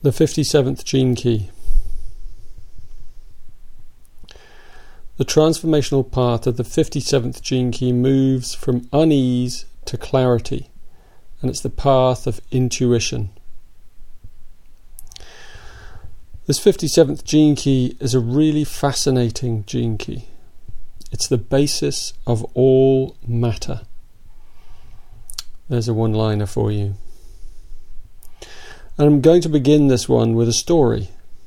The 57th gene key. The transformational path of the 57th gene key moves from unease to clarity, and it's the path of intuition. This 57th gene key is a really fascinating gene key. It's the basis of all matter. There's a one-liner for you. And I'm going to begin this one with a story.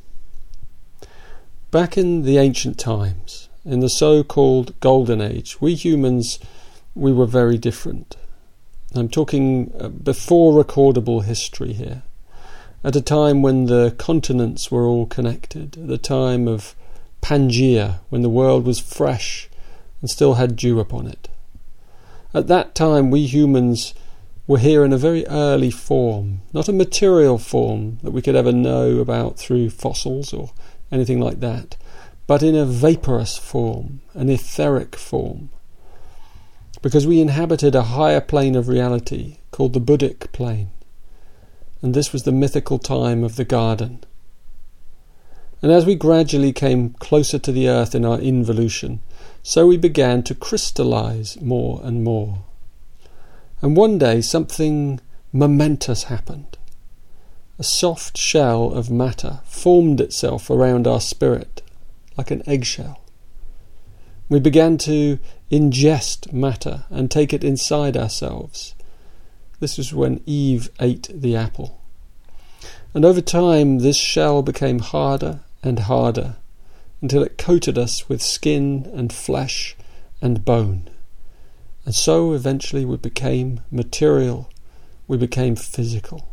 Back in the ancient times, in the so-called Golden Age, we humans, we were very different. I'm talking before recordable history here. At a time when the continents were all connected, at the time of Pangaea, when the world was fresh and still had dew upon it. At that time, we humans were here in a very early form, not a material form that we could ever know about through fossils or anything like that, but in a vaporous form, an etheric form, because we inhabited a higher plane of reality called the Buddhic plane, and this was the mythical time of the garden. And as we gradually came closer to the earth in our involution, so we began to crystallize more and more. And one day something momentous happened. A soft shell of matter formed itself around our spirit, like an eggshell. We began to ingest matter and take it inside ourselves. This was when Eve ate the apple. And over time this shell became harder and harder until it coated us with skin and flesh and bone. And so eventually we became material, we became physical.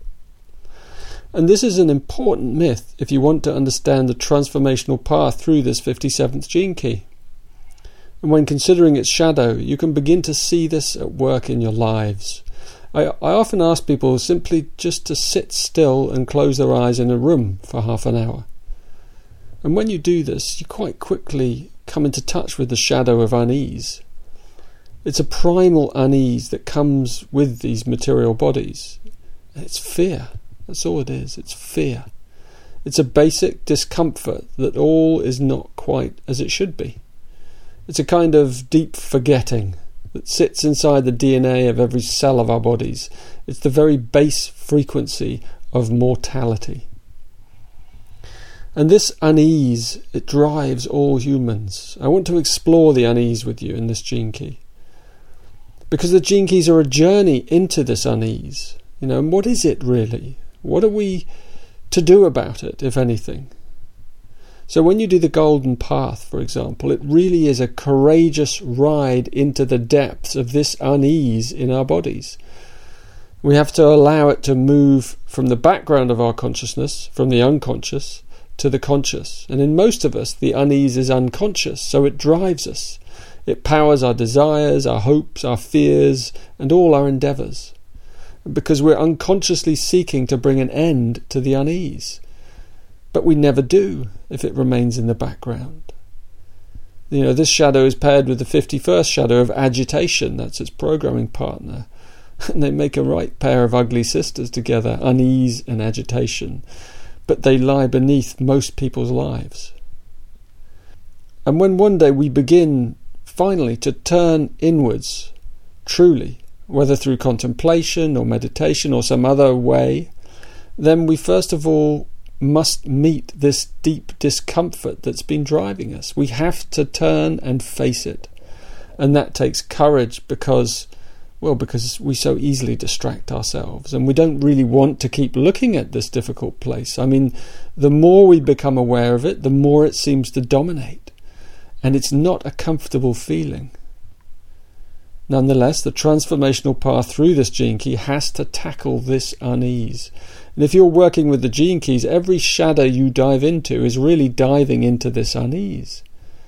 And this is an important myth if you want to understand the transformational path through this 57th gene key. And when considering its shadow, you can begin to see this at work in your lives. I often ask people simply just to sit still and close their eyes in a room for half an hour. And when you do this, you quite quickly come into touch with the shadow of unease. It's a primal unease that comes with these material bodies. It's fear. That's all it is. It's fear. It's a basic discomfort that all is not quite as it should be. It's a kind of deep forgetting that sits inside the DNA of every cell of our bodies. It's the very base frequency of mortality. And this unease, it drives all humans. I want to explore the unease with you in this gene key. Because the gene keys are a journey into this unease. And what is it really? What are we to do about it, if anything? So when you do the golden path, for example, it really is a courageous ride into the depths of this unease in our bodies. We have to allow it to move from the background of our consciousness, from the unconscious, to the conscious. And in most of us, the unease is unconscious, so it drives us. It powers our desires, our hopes, our fears, and all our endeavours. Because we're unconsciously seeking to bring an end to the unease. But we never do if it remains in the background. This shadow is paired with the 51st shadow of agitation. That's its programming partner. And they make a right pair of ugly sisters together, unease and agitation. But they lie beneath most people's lives. And when one day we begin finally to turn inwards, truly, whether through contemplation or meditation or some other way, then we first of all must meet this deep discomfort that's been driving us. We have to turn and face it. And that takes courage because we so easily distract ourselves and we don't really want to keep looking at this difficult place. The more we become aware of it, the more it seems to dominate. And it's not a comfortable feeling. Nonetheless, the transformational path through this gene key has to tackle this unease. And if you're working with the gene keys, every shadow you dive into is really diving into this unease.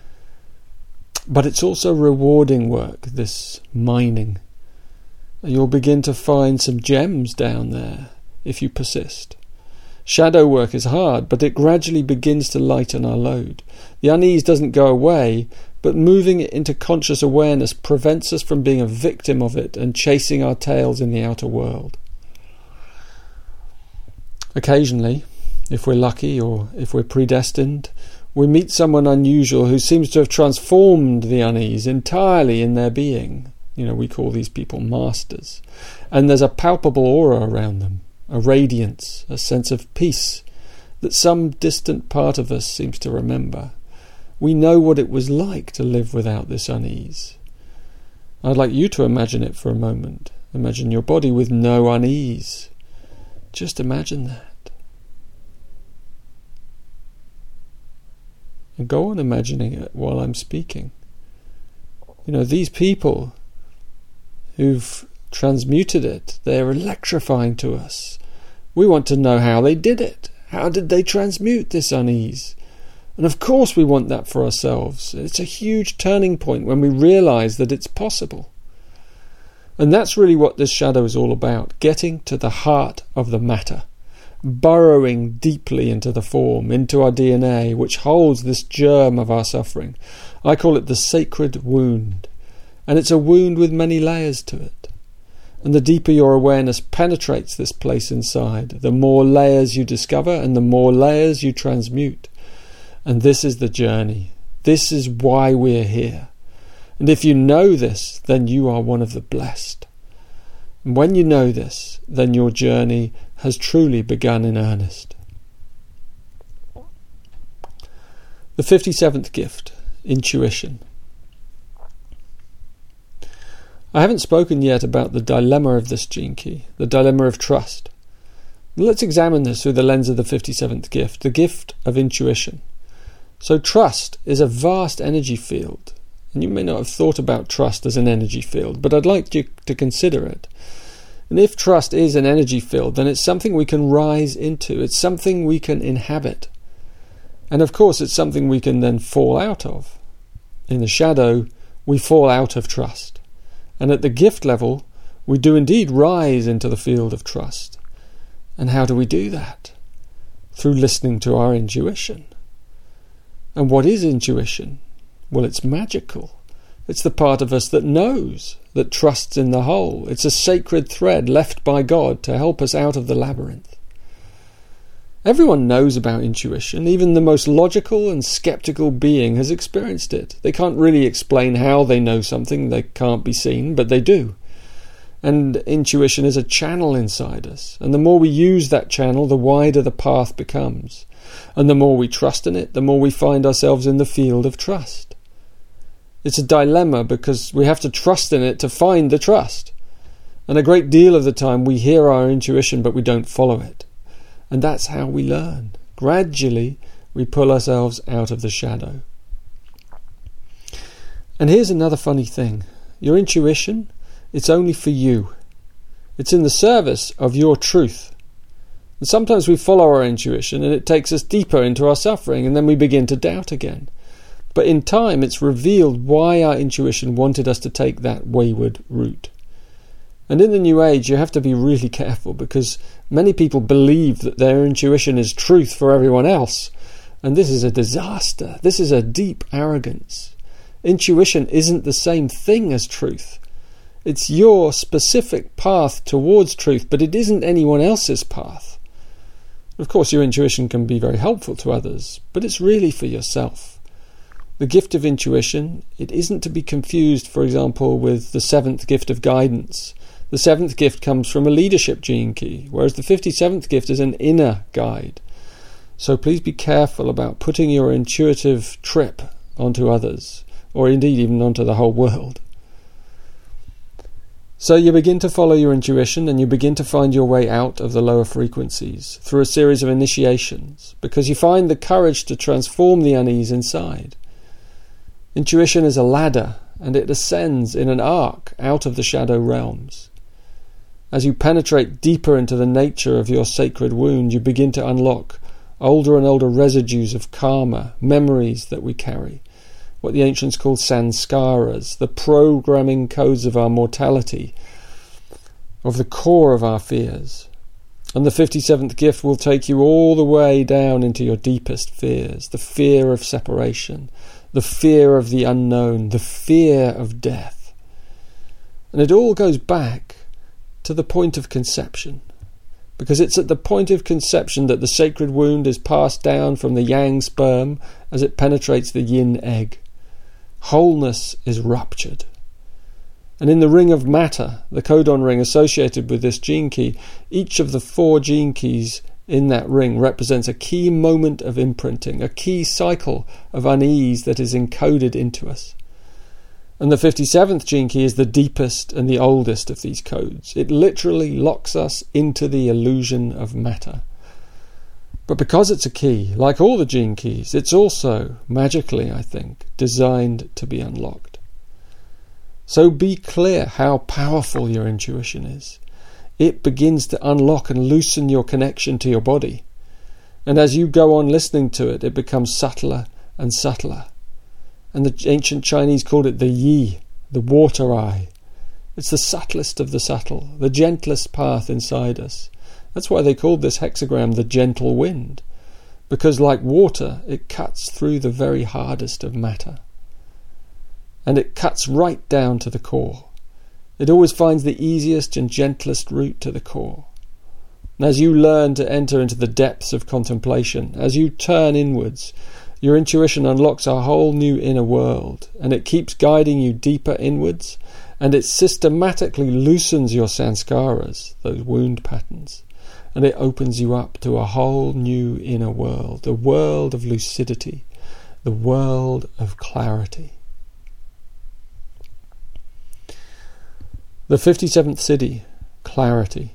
But it's also rewarding work, this mining. You'll begin to find some gems down there if you persist. Shadow work is hard, but it gradually begins to lighten our load. The unease doesn't go away, but moving it into conscious awareness prevents us from being a victim of it and chasing our tails in the outer world. Occasionally, if we're lucky or if we're predestined, we meet someone unusual who seems to have transformed the unease entirely in their being. We call these people masters. And there's a palpable aura around them, a radiance, a sense of peace that some distant part of us seems to remember. We know what it was like to live without this unease. I'd like you to imagine it for a moment. Imagine your body with no unease. Just imagine that. And go on imagining it while I'm speaking. These people who've transmuted it, they're electrifying to us. We want to know how they did it. How did they transmute this unease? And of course we want that for ourselves. It's a huge turning point when we realise that it's possible. And that's really what this shadow is all about, getting to the heart of the matter, burrowing deeply into the form, into our DNA, which holds this germ of our suffering. I call it the sacred wound. And it's a wound with many layers to it. And the deeper your awareness penetrates this place inside, the more layers you discover and the more layers you transmute. And this is the journey. This is why we're here. And if you know this, then you are one of the blessed. And when you know this, then your journey has truly begun in earnest. The 57th gift, intuition. I haven't spoken yet about the dilemma of this gene key, the dilemma of trust. Let's examine this through the lens of the 57th gift, the gift of intuition. So trust is a vast energy field, and you may not have thought about trust as an energy field, but I'd like you to consider it. And if trust is an energy field, then it's something we can rise into. It's something we can inhabit. And of course, it's something we can then fall out of. In the shadow, we fall out of trust. And at the gift level, we do indeed rise into the field of trust. And how do we do that? Through listening to our intuition. And what is intuition? Well, it's magical. It's the part of us that knows, that trusts in the whole. It's a sacred thread left by God to help us out of the labyrinth. Everyone knows about intuition. Even the most logical and skeptical being has experienced it. They can't really explain how they know something that can't be seen, but they do. And intuition is a channel inside us. And the more we use that channel, the wider the path becomes. And the more we trust in it, the more we find ourselves in the field of trust. It's a dilemma because we have to trust in it to find the trust. And a great deal of the time we hear our intuition but we don't follow it. And that's how we learn. Gradually we pull ourselves out of the shadow. And here's another funny thing. Your intuition, it's only for you. It's in the service of your truth. And sometimes we follow our intuition and it takes us deeper into our suffering and then we begin to doubt again. But in time it's revealed why our intuition wanted us to take that wayward route. And in the New Age you have to be really careful because many people believe that their intuition is truth for everyone else. And this is a disaster. This is a deep arrogance. Intuition isn't the same thing as truth. It's your specific path towards truth, but it isn't anyone else's path. Of course, your intuition can be very helpful to others, but it's really for yourself. The gift of intuition, it isn't to be confused, for example, with the 7th gift of guidance. The 7th gift comes from a leadership gene key, whereas the 57th gift is an inner guide. So please be careful about putting your intuitive trip onto others, or indeed even onto the whole world. So you begin to follow your intuition and you begin to find your way out of the lower frequencies through a series of initiations, because you find the courage to transform the unease inside. Intuition is a ladder, and it ascends in an arc out of the shadow realms. As you penetrate deeper into the nature of your sacred wound, you begin to unlock older and older residues of karma, memories that we carry, what the ancients called sanskaras, the programming codes of our mortality, of the core of our fears. And the 57th gift will take you all the way down into your deepest fears, the fear of separation, the fear of the unknown, the fear of death. And it all goes back to the point of conception, because it's at the point of conception that the sacred wound is passed down from the yang sperm as it penetrates the yin egg. Wholeness is ruptured. And in the ring of matter, the codon ring associated with this gene key, each of the 4 gene keys in that ring represents a key moment of imprinting, a key cycle of unease that is encoded into us. And the 57th gene key is the deepest and the oldest of these codes. It literally locks us into the illusion of matter. But because it's a key, like all the gene keys, it's also, magically, I think, designed to be unlocked. So be clear how powerful your intuition is. It begins to unlock and loosen your connection to your body. And as you go on listening to it, it becomes subtler and subtler. And the ancient Chinese called it the yi, the water eye. It's the subtlest of the subtle, the gentlest path inside us. That's why they called this hexagram the gentle wind, because like water, it cuts through the very hardest of matter. And it cuts right down to the core. It always finds the easiest and gentlest route to the core. And as you learn to enter into the depths of contemplation, as you turn inwards, your intuition unlocks a whole new inner world, and it keeps guiding you deeper inwards, and it systematically loosens your sanskaras, those wound patterns, and it opens you up to a whole new inner world, the world of lucidity, the world of clarity. The 57th Siddhi, clarity.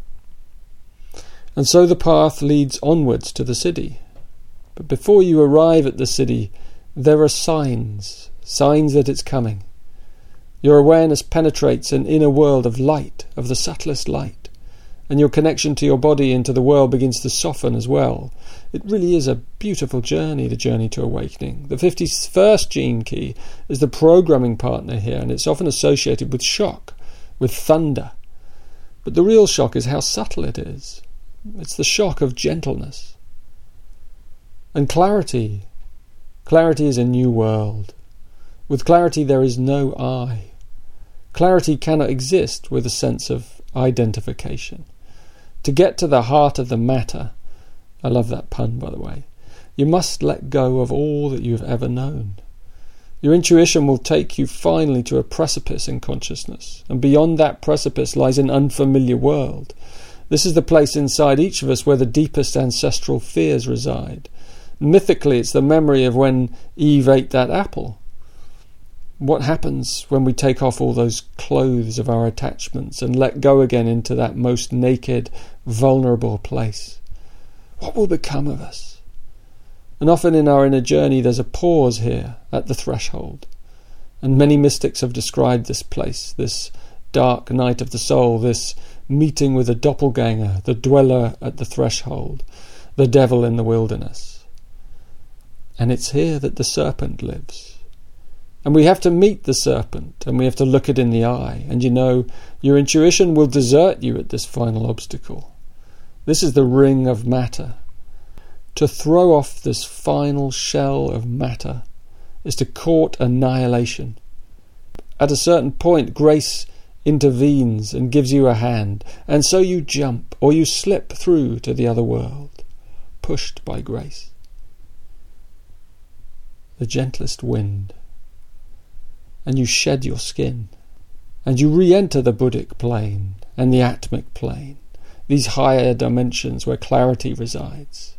And so the path leads onwards to the Siddhi. But before you arrive at the Siddhi, there are signs that it's coming. Your awareness penetrates an inner world of light, of the subtlest light, and your connection to your body and to the world begins to soften as well. It really is a beautiful journey, the journey to awakening. The 51st gene key is the programming partner here, and it's often associated with shock, with thunder. But the real shock is how subtle it is. It's the shock of gentleness. And clarity. Clarity is a new world. With clarity there is no I. Clarity cannot exist with a sense of identification. To get to the heart of the matter, I love that pun by the way, you must let go of all that you have ever known. Your intuition will take you finally to a precipice in consciousness, and beyond that precipice lies an unfamiliar world. This is the place inside each of us where the deepest ancestral fears reside. Mythically, it's the memory of when Eve ate that apple. What happens when we take off all those clothes of our attachments and let go again into that most naked, vulnerable place? What will become of us? And often in our inner journey there's a pause here at the threshold. And many mystics have described this place, this dark night of the soul, this meeting with a doppelganger, the dweller at the threshold, the devil in the wilderness. And it's here that the serpent lives. And we have to meet the serpent, and we have to look it in the eye. And you know, your intuition will desert you at this final obstacle. This is the ring of matter. To throw off this final shell of matter is to court annihilation. At a certain point, grace intervenes and gives you a hand, and so you jump, or you slip through to the other world, pushed by grace. The gentlest wind. And you shed your skin, and you re-enter the Buddhic plane and the Atmic plane, these higher dimensions where clarity resides.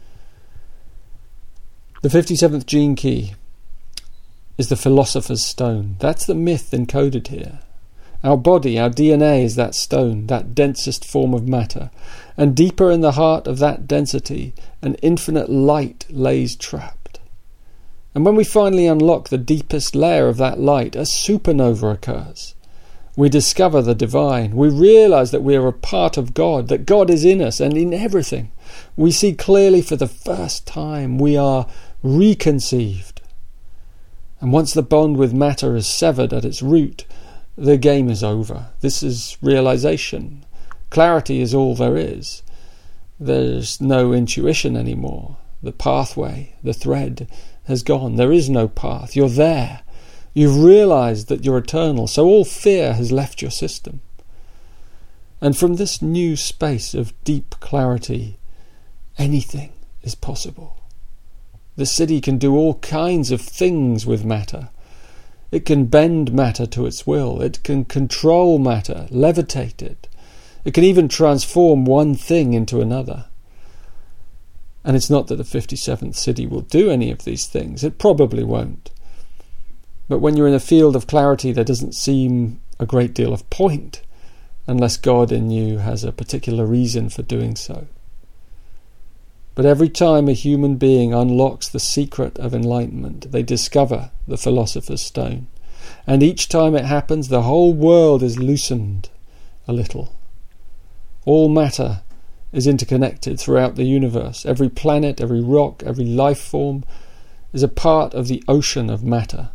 The 57th gene key is the philosopher's stone. That's the myth encoded here. Our body, our DNA is that stone, that densest form of matter, and deeper in the heart of that density, an infinite light lays trapped. And when we finally unlock the deepest layer of that light, a supernova occurs. We discover the divine. We realize that we are a part of God, that God is in us and in everything. We see clearly for the first time we are reconceived. And once the bond with matter is severed at its root, the game is over. This is realization. Clarity is all there is. There's no intuition anymore. The pathway, the thread has gone. There is no path. You're there. You've realized that you're eternal, so all fear has left your system. And from this new space of deep clarity, anything is possible. The city can do all kinds of things with matter. It can bend matter to its will. It can control matter, levitate it. It can even transform one thing into another. And it's not that the 57th city will do any of these things. It probably won't. But when you're in a field of clarity, there doesn't seem a great deal of point unless God in you has a particular reason for doing so. But every time a human being unlocks the secret of enlightenment, they discover the philosopher's stone. And each time it happens, the whole world is loosened a little. All matter is interconnected throughout the universe. Every planet, every rock, every life form is a part of the ocean of matter.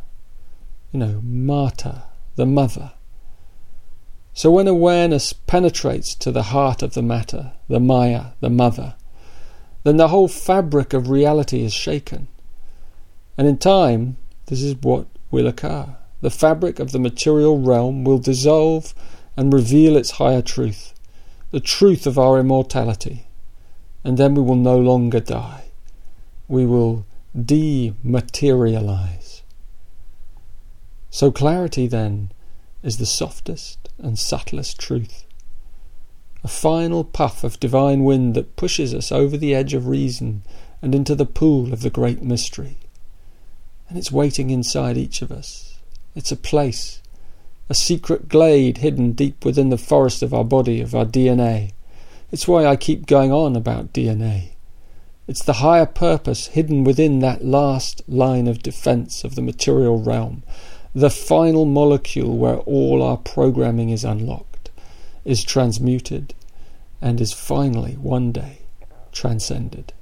Mata, the mother. So when awareness penetrates to the heart of the matter, the Maya, the mother, then the whole fabric of reality is shaken. And in time, this is what will occur. The fabric of the material realm will dissolve and reveal its higher truth, the truth of our immortality. And then we will no longer die. We will dematerialize. So clarity then is the softest and subtlest truth. A final puff of divine wind that pushes us over the edge of reason and into the pool of the great mystery. And it's waiting inside each of us. It's a place, a secret glade hidden deep within the forest of our body, of our DNA. It's why I keep going on about DNA. It's the higher purpose hidden within that last line of defense of the material realm, the final molecule where all our programming is unlocked, is transmuted, and is finally one day transcended.